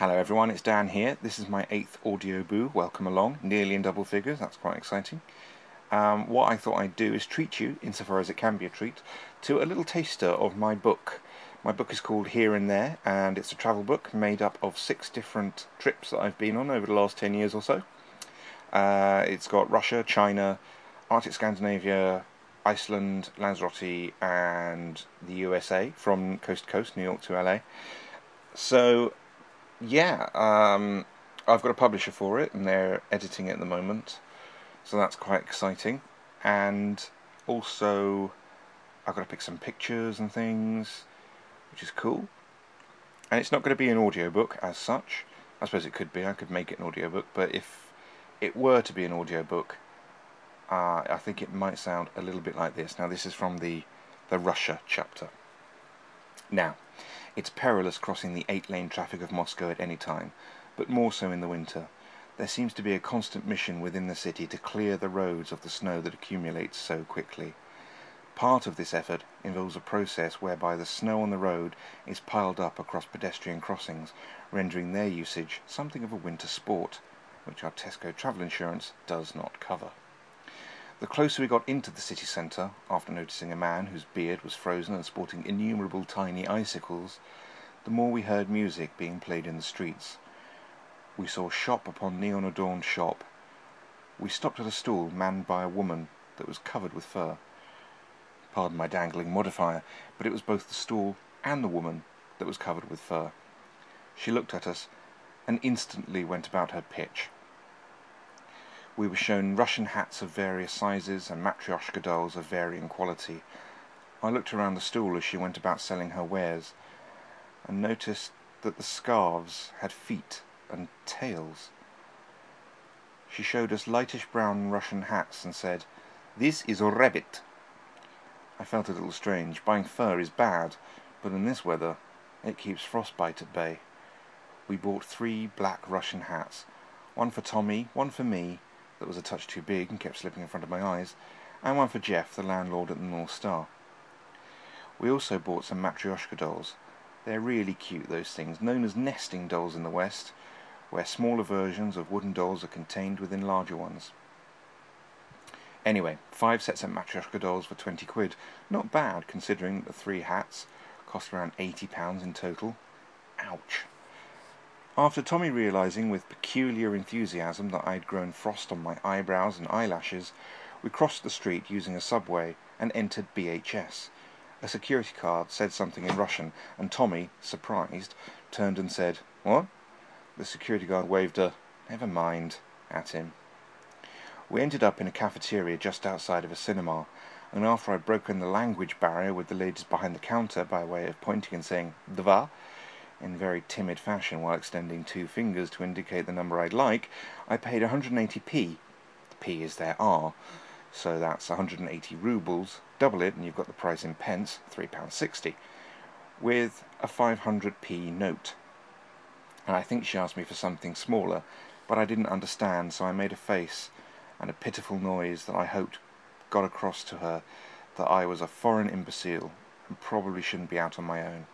Hello everyone, it's Dan here. This is my 8th audio boo. Welcome along. Nearly in double figures, that's quite exciting. What I thought I'd do is treat you, insofar as it can be a treat, to a little taster of my book. My book is called Here and There, and it's a travel book made up of 6 different trips that I've been on over the last 10 years or so. It's got Russia, China, Arctic Scandinavia, Iceland, Lanzarote, and the USA, from coast to coast, New York to LA. So yeah, I've got a publisher for it, and they're editing it at the moment, so that's quite exciting. And also, I've got to pick some pictures and things, which is cool. And it's not going to be an audiobook as such. I suppose it could be. I could make it an audiobook, but if it were to be an audiobook, I think it might sound a little bit like this. Now, this is from the Russia chapter. Now, it's perilous crossing the 8-lane traffic of Moscow at any time, but more so in the winter. There seems to be a constant mission within the city to clear the roads of the snow that accumulates so quickly. Part of this effort involves a process whereby the snow on the road is piled up across pedestrian crossings, rendering their usage something of a winter sport, which our Tesco travel insurance does not cover. The closer we got into the city centre, after noticing a man whose beard was frozen and sporting innumerable tiny icicles, the more we heard music being played in the streets. We saw shop upon neon-adorned shop. We stopped at a stall manned by a woman that was covered with fur. Pardon my dangling modifier, but it was both the stall and the woman that was covered with fur. She looked at us and instantly went about her pitch. We were shown Russian hats of various sizes and matryoshka dolls of varying quality. I looked around the stall as she went about selling her wares, and noticed that the scarves had feet and tails. She showed us lightish brown Russian hats and said, "This is a rabbit." I felt a little strange. Buying fur is bad, but in this weather it keeps frostbite at bay. We bought 3 black Russian hats, one for Tommy, one for me, that was a touch too big and kept slipping in front of my eyes, and one for Jeff, the landlord at the North Star. We also bought some matryoshka dolls. They're really cute, those things, known as nesting dolls in the West, where smaller versions of wooden dolls are contained within larger ones. Anyway, 5 sets of matryoshka dolls for 20 quid. Not bad, considering that the 3 hats cost around £80 in total. Ouch. After Tommy realising with peculiar enthusiasm that I'd grown frost on my eyebrows and eyelashes, we crossed the street using a subway and entered BHS. A security guard said something in Russian, and Tommy, surprised, turned and said, "What?" The security guard waved a "never mind" at him. We ended up in a cafeteria just outside of a cinema, and after I'd broken the language barrier with the ladies behind the counter by way of pointing and saying "dva" in very timid fashion while extending 2 fingers to indicate the number I'd like, I paid 180p. The p is their R, so that's 180 rubles. Double it and you've got the price in pence, £3.60, with a 500p note. And I think she asked me for something smaller, but I didn't understand, so I made a face and a pitiful noise that I hoped got across to her that I was a foreign imbecile and probably shouldn't be out on my own.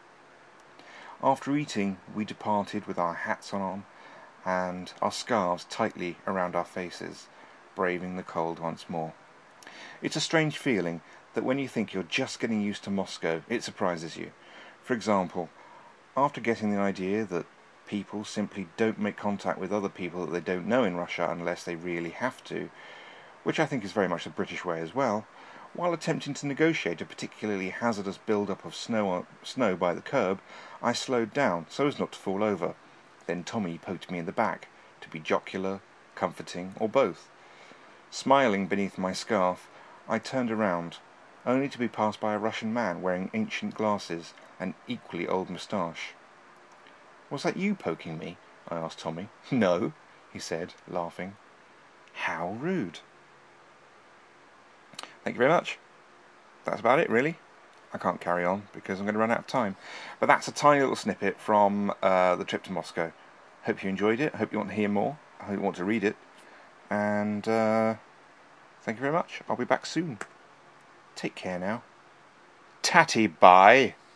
After eating, we departed with our hats on and our scarves tightly around our faces, braving the cold once more. It's a strange feeling that when you think you're just getting used to Moscow, it surprises you. For example, after getting the idea that people simply don't make contact with other people that they don't know in Russia unless they really have to, which I think is very much the British way as well, while attempting to negotiate a particularly hazardous build-up of snow by the curb, I slowed down so as not to fall over. Then Tommy poked me in the back, to be jocular, comforting, or both. Smiling beneath my scarf, I turned around, only to be passed by a Russian man wearing ancient glasses and equally old moustache. "Was that you poking me?" I asked Tommy. "No," he said, laughing. How rude. Thank you very much. That's about it, really. I can't carry on because I'm going to run out of time. But that's a tiny little snippet from the trip to Moscow. Hope you enjoyed it. Hope you want to hear more. I hope you want to read it. And thank you very much. I'll be back soon. Take care now. Tatty bye.